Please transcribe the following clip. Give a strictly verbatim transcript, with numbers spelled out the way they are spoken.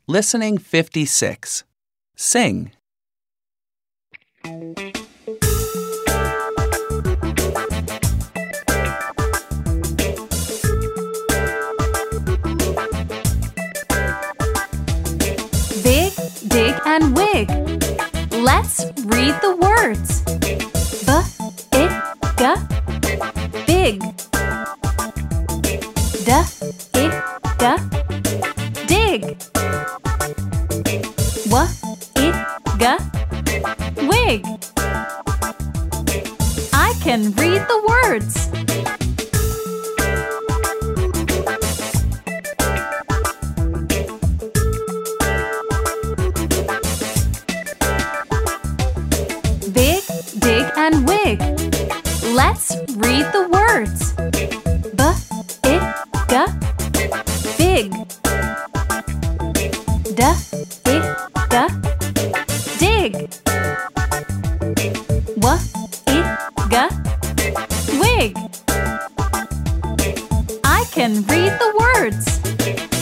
Listening fifty-six. Sing. Big, dig, and wig. Let's read the words. B, I, G, big. D, I, G, dig. W, I, G, wig. I can read the words. Big, dig, and wig. Let's read the words. B, I, G, big. D, I, G, dig. W, I, G, wig. I can read the words.